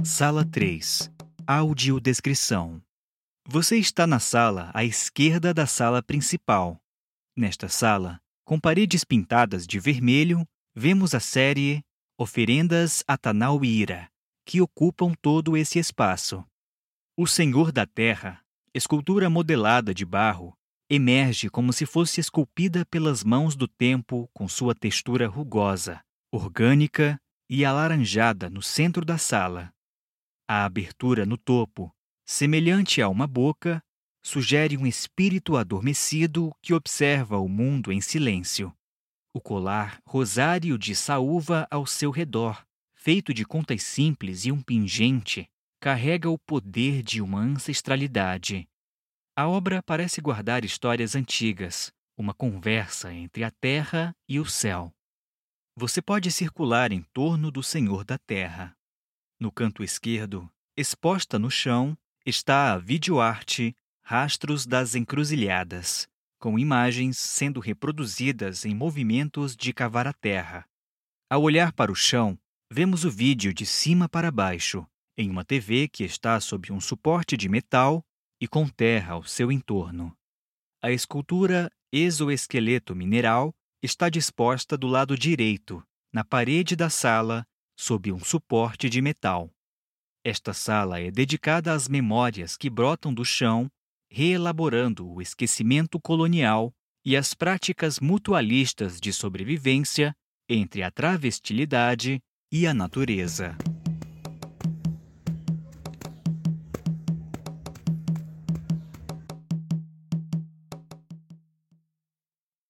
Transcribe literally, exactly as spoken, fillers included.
Sala três. Audiodescrição. Você está na sala à esquerda da sala principal. Nesta sala, com paredes pintadas de vermelho, vemos a série Oferendas a Tanauíra, que ocupam todo esse espaço. O Senhor da Terra, escultura modelada de barro, emerge como se fosse esculpida pelas mãos do tempo com sua textura rugosa, orgânica e alaranjada no centro da sala. A abertura no topo, semelhante a uma boca, sugere um espírito adormecido que observa o mundo em silêncio. O colar rosário de saúva ao seu redor, feito de contas simples e um pingente, carrega o poder de uma ancestralidade. A obra parece guardar histórias antigas, uma conversa entre a terra e o céu. Você pode circular em torno do Senhor da Terra. No canto esquerdo, exposta no chão, está a videoarte Rastros das Encruzilhadas, com imagens sendo reproduzidas em movimentos de cavar a terra. Ao olhar para o chão, vemos o vídeo de cima para baixo, em uma T V que está sob um suporte de metal e com terra ao seu entorno. A escultura Exoesqueleto Mineral está disposta do lado direito, na parede da sala, sob um suporte de metal. Esta sala é dedicada às memórias que brotam do chão, reelaborando o esquecimento colonial e as práticas mutualistas de sobrevivência entre a travestilidade e a natureza.